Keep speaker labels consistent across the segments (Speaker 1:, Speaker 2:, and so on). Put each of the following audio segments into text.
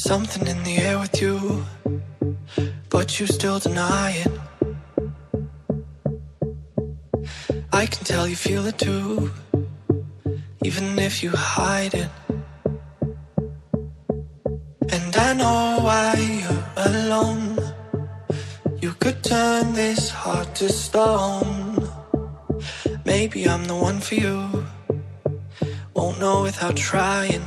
Speaker 1: something in the air with you, but you still deny it. I can tell you feel it too, even if you hide it. And I know why you're alone. You could turn this heart to stone. Maybe I'm the one for you, won't know without trying.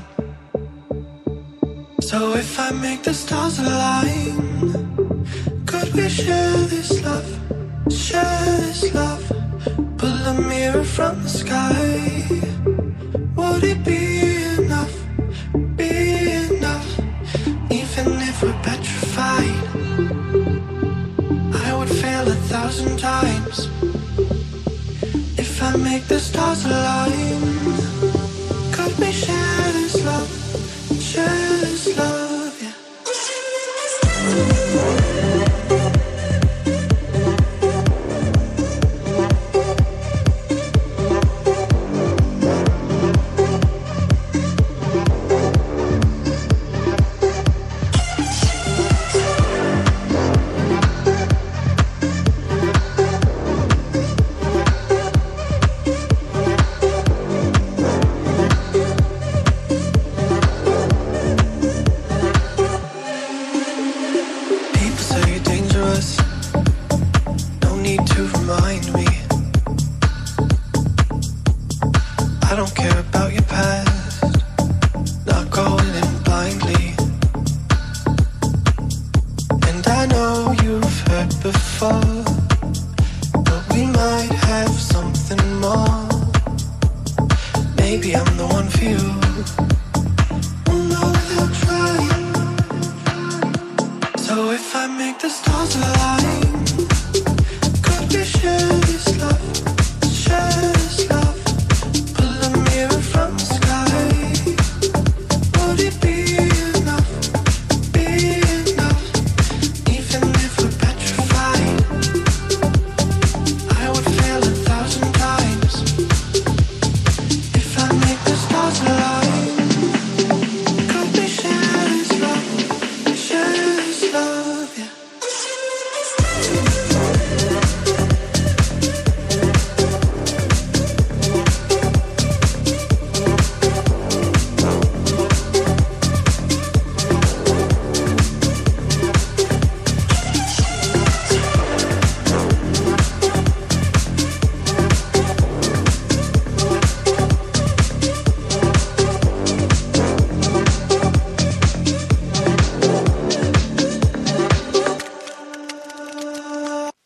Speaker 1: So if I make the stars align, could we share this love, share this love? Pull a mirror from the sky. Would it be enough, be enough? Even if we're petrified, I would fail 1,000 times. If I make the stars align, could we share this love, share this love?